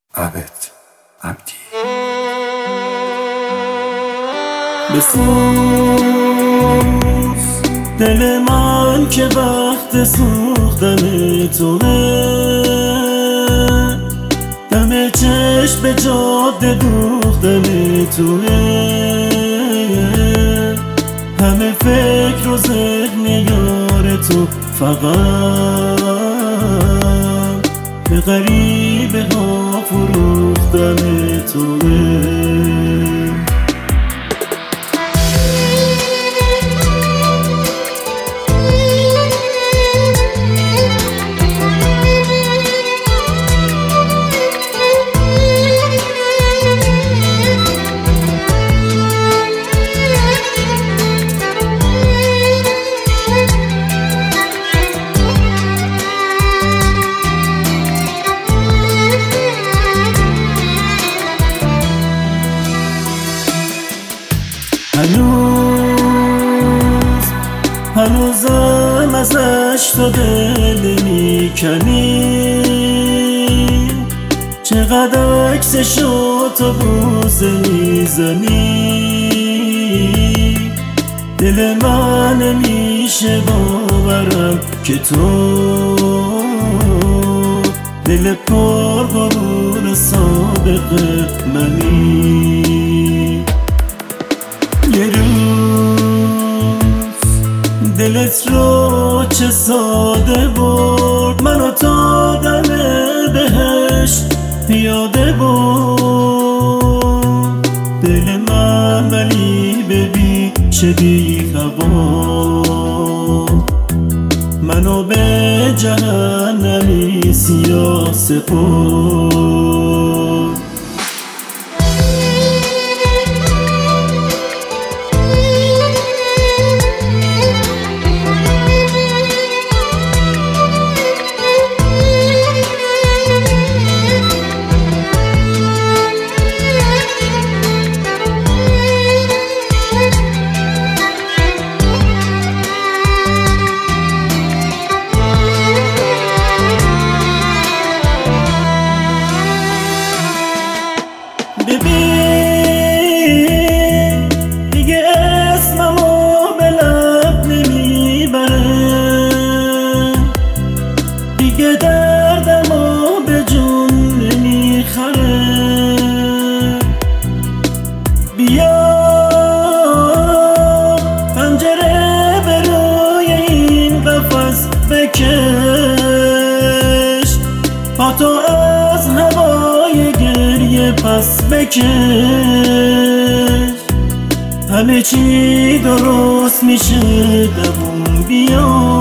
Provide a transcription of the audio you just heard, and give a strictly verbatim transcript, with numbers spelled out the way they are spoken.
عبد عبدی. بسوز دل من که وقت سوختن تونه، دم چشم جاده دوختن تونه، همه فکر و ذهن یار تو فقط به غریبه ها فروختن تونه. هنوز هنوزم ازش تو دل میکنی، چقدر عکسشو تو بوسه میزنی، دل من نمیشه باورم که تو دل پر بارون سابق منی. یه روز دلت رو چه ساده برد، منو تا دم بهشت پیاده برد، دل من ولی ببین چه بی هوا، منو به جهنمی سیاه سپرد. ببین دیگه اسممو به لب نمیبره، دیگه دردمو به جون نمیخره، بیا پنجره به روی این قفس بکش، پاتو از هوای گریه پس بکش، همه چی درست میشه دووم بیا.